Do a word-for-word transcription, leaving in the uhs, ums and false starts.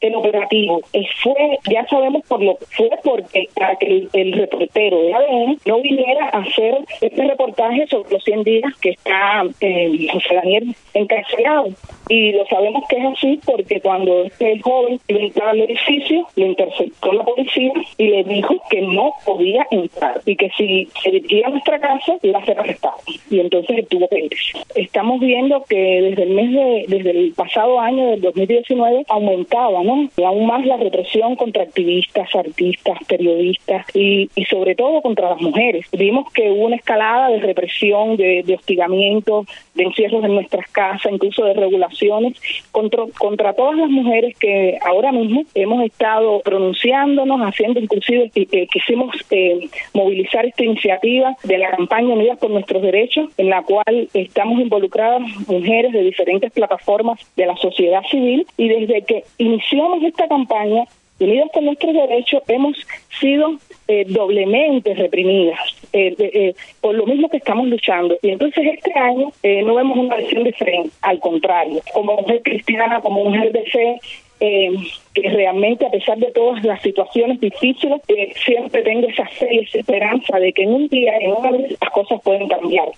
el operativo eh, fue, ya sabemos por lo que fue, porque para que el, el reportero de A D N no viniera a hacer este reportaje sobre los cien días que está eh, José Daniel encarcelado. Y lo sabemos que es así porque cuando este joven iba a entrar al edificio, lo interceptó la policía y le dijo que no podía entrar y que si se dirigía a nuestra casa iba a ser arrestado. Y entonces él tuvo que irse. Estamos viendo que desde el mes de, desde el pasado año del dos mil diecinueve aumentaba, ¿no? Y aún más la represión contra activistas, artistas, periodistas y, y sobre todo contra las mujeres. Vimos que hubo una escalada de represión, de, de hostigamiento, de encierros en nuestras casas, incluso de regulaciones contra, contra todas las mujeres que ahora mismo hemos estado pronunciándonos, haciendo inclusive, eh, quisimos eh, movilizar esta iniciativa de la campaña Unidas por Nuestros Derechos, en la cual estamos involucradas mujeres de diferentes plataformas de la sociedad civil, y desde que iniciamos esta campaña Unidas por Nuestros Derechos hemos sido eh, doblemente reprimidas eh, eh, por lo mismo que estamos luchando. Y entonces este año eh, no vemos una visión diferente, al contrario, como mujer cristiana, como mujer de fe, eh, que realmente a pesar de todas las situaciones difíciles, eh, siempre tengo esa fe y esa esperanza de que en un día, en una vez, las cosas pueden cambiar.